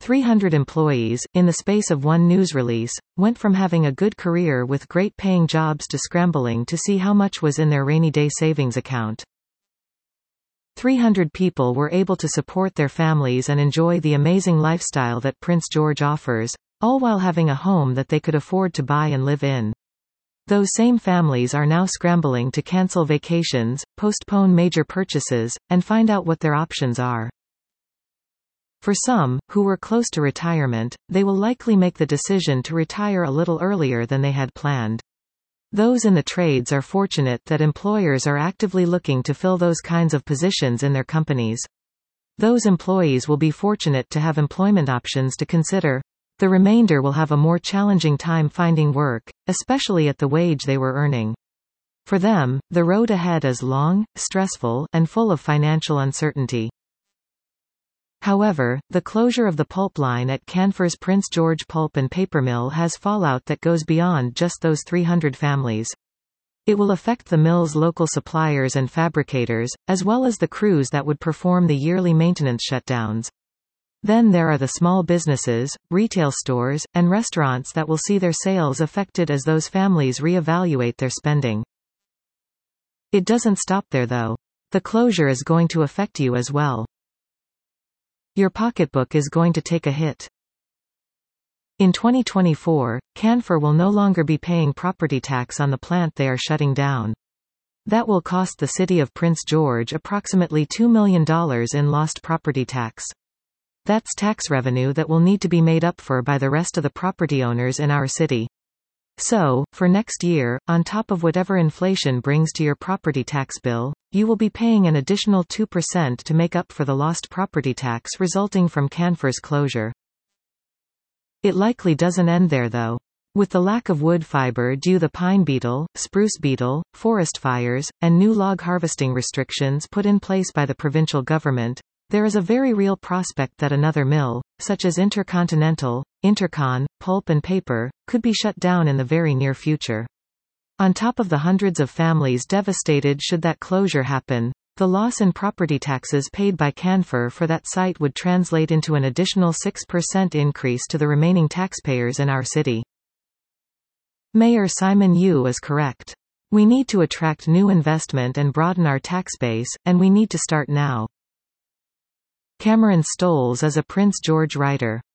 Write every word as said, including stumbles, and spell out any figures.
three hundred employees, in the space of one news release, went from having a good career with great-paying jobs to scrambling to see how much was in their rainy-day savings account. three hundred people were able to support their families and enjoy the amazing lifestyle that Prince George offers, all while having a home that they could afford to buy and live in. Those same families are now scrambling to cancel vacations, postpone major purchases, and find out what their options are. For some, who were close to retirement, they will likely make the decision to retire a little earlier than they had planned. Those in the trades are fortunate that employers are actively looking to fill those kinds of positions in their companies. Those employees will be fortunate to have employment options to consider. The remainder will have a more challenging time finding work, especially at the wage they were earning. For them, the road ahead is long, stressful, and full of financial uncertainty. However, the closure of the pulp line at Canfor's Prince George Pulp and Paper Mill has fallout that goes beyond just those three hundred families. It will affect the mill's local suppliers and fabricators, as well as the crews that would perform the yearly maintenance shutdowns. Then there are the small businesses, retail stores, and restaurants that will see their sales affected as those families re-evaluate their spending. It doesn't stop there though. The closure is going to affect you as well. Your pocketbook is going to take a hit. In twenty twenty-four, Canfor will no longer be paying property tax on the plant they are shutting down. That will cost the city of Prince George approximately two million dollars in lost property tax. That's tax revenue that will need to be made up for by the rest of the property owners in our city. So, for next year, on top of whatever inflation brings to your property tax bill, you will be paying an additional two percent to make up for the lost property tax resulting from Canfor's closure. It likely doesn't end there though. With the lack of wood fiber due to the pine beetle, spruce beetle, forest fires, and new log harvesting restrictions put in place by the provincial government, there is a very real prospect that another mill, such as Intercontinental, Intercon, Pulp and Paper, could be shut down in the very near future. On top of the hundreds of families devastated should that closure happen, the loss in property taxes paid by Canfor for that site would translate into an additional six percent increase to the remaining taxpayers in our city. Mayor Simon Yu is correct. We need to attract new investment and broaden our tax base, and we need to start now. Cameron Stoles is a Prince George writer.